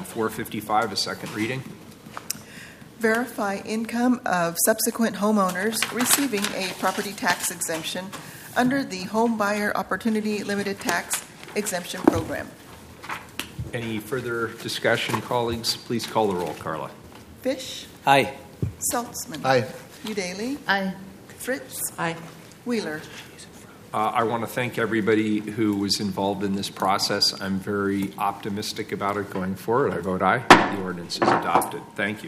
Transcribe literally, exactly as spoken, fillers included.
four fifty-five, a second reading. Verify income of subsequent homeowners receiving a property tax exemption under the Home Buyer Opportunity Limited Tax Exemption Program. Any further discussion, colleagues? Please call the roll, Carla. Fish. Aye. Saltzman. Aye. Udaly. Aye. Fritz. Aye. Wheeler. Uh, I want to thank everybody who was involved in this process. I'm very optimistic about it going forward. I vote aye. The ordinance is adopted. Thank you.